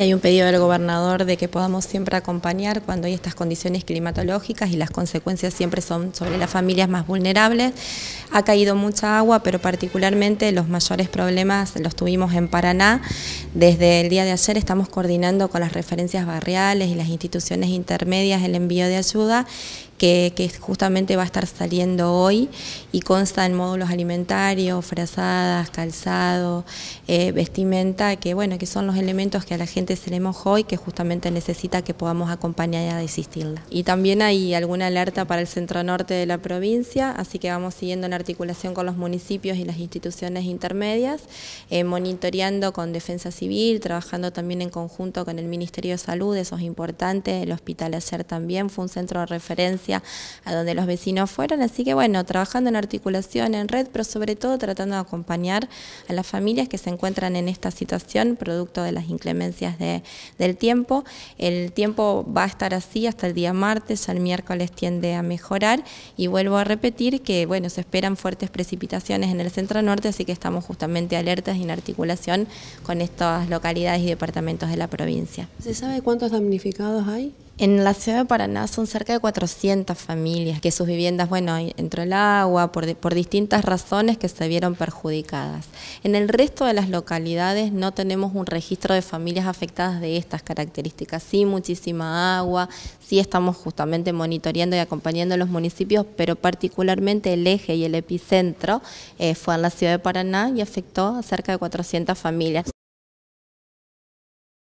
Hay un pedido del gobernador de que podamos siempre acompañar cuando hay estas condiciones climatológicas y las consecuencias siempre son sobre las familias más vulnerables. Ha caído mucha agua, pero particularmente los mayores problemas los tuvimos en Paraná. Desde el día de ayer estamos coordinando con las referencias barriales y las instituciones intermedias el envío de ayuda que justamente va a estar saliendo hoy y consta en módulos alimentarios, frazadas, calzado, vestimenta, que bueno, que son los elementos que a la gente se le mojó y que justamente necesita que podamos acompañar y asistirla. Y también hay alguna alerta para el centro norte de la provincia, así que vamos siguiendo en articulación con los municipios y las instituciones intermedias, monitoreando con Defensa Civil, trabajando también en conjunto con el Ministerio de Salud, eso es importante. El hospital ayer también fue un centro de referencia a donde los vecinos fueron, así que bueno, trabajando en articulación, en red, pero sobre todo tratando de acompañar a las familias que se encuentran en esta situación producto de las inclemencias del tiempo. El tiempo va a estar así hasta el día martes, ya el miércoles tiende a mejorar y vuelvo a repetir que bueno, se esperan fuertes precipitaciones en el centro norte, así que estamos justamente alertas y en articulación con estas localidades y departamentos de la provincia. ¿Se sabe cuántos damnificados hay? En la ciudad de Paraná son cerca de 400 familias que sus viviendas, bueno, entró el agua por distintas razones que se vieron perjudicadas. En el resto de las localidades no tenemos un registro de familias afectadas de estas características. Sí, muchísima agua, sí estamos justamente monitoreando y acompañando a los municipios, pero particularmente el eje y el epicentro fue en la ciudad de Paraná y afectó a cerca de 400 familias.